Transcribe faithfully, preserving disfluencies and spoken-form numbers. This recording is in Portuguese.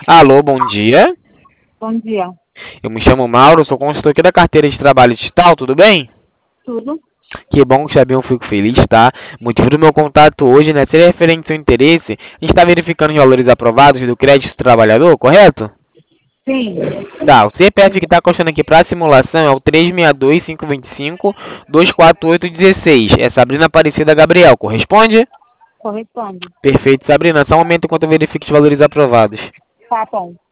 Alô, bom dia. Bom dia. Eu me chamo Mauro, sou consultor aqui da carteira de trabalho digital, tudo bem? Tudo? Que bom que sabia, eu fico feliz, tá? O motivo do meu contato hoje, né, seria referente ao seu interesse. A gente está verificando os valores aprovados do crédito do trabalhador, correto? Sim. Tá, o C P F que está constando aqui para a simulação é o três seis dois, cinco dois cinco, dois quatro oito um seis. É Sabrina Aparecida Gabriel, corresponde? Corresponde. Perfeito, Sabrina. Só um momento enquanto eu verifico os valores aprovados. Tá bom.